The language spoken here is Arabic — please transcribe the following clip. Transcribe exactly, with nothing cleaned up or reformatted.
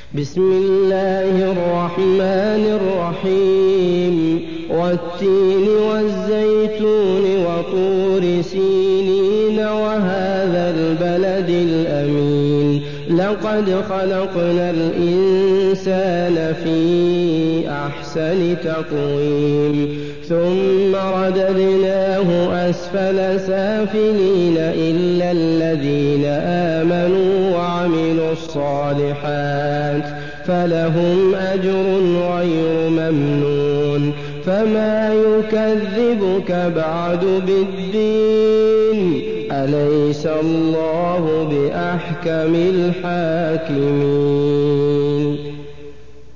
بسم الله الرحمن الرحيم والتين والزيتون وطور سينين وهذا البلد الأمين لقد خلقنا الإنسان في أحسن تقويم ثم رددناه أسفل سافلين إلا الذين آمنوا وعملوا الصالحات فلهم أجر غير ممنون فما يكذبك بعد بالدين أليس الله بأحكم الحاكمين.